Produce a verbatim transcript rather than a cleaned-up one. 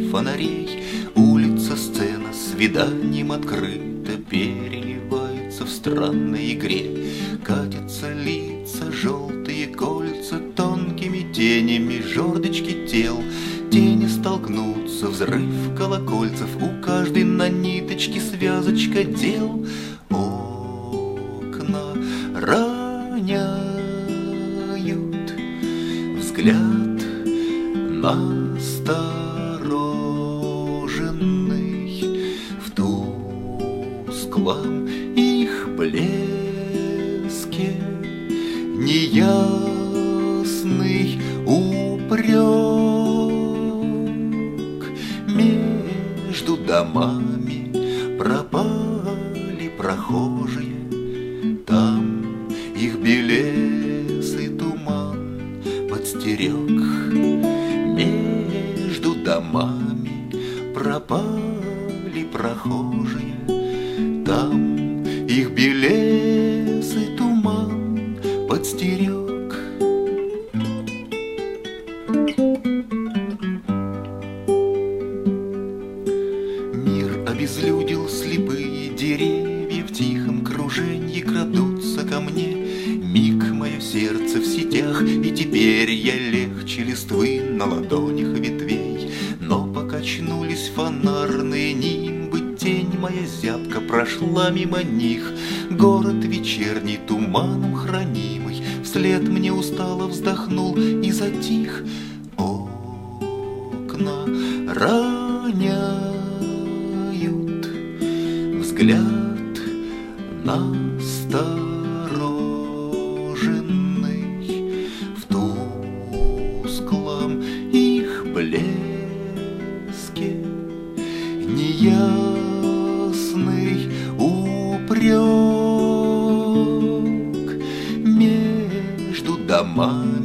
фонарей. Улица, сцена, свиданием открыта, переливается в странной игре. Катятся лица, желтые кольца, тонкими тенями жердочки тел. Тени столкнутся, взрыв колокольцев, у каждой на ниточке связочка дел. Окна роняют взгляд настороженный, в тусклом их блеске неясный упрек. Между домами пропали прохожие, там их белесый туман подстерег. Между домами пропали прохожие, там их белесый туман подстерег. Мир обезлюдил, слепые деревья в тихом круженье крадутся ко мне. Миг мое сердце в сетях, и теперь я легче листвы на ладонях ветвей. Но покачнулись фонарные нимбы, тень моя зябко прошла мимо них. Город вечерний, туманом хранимый, вслед мне устало вздохнул и затих. Окна роняют взгляд настороженный, в тусклом их блеске неясный упрек. Между домами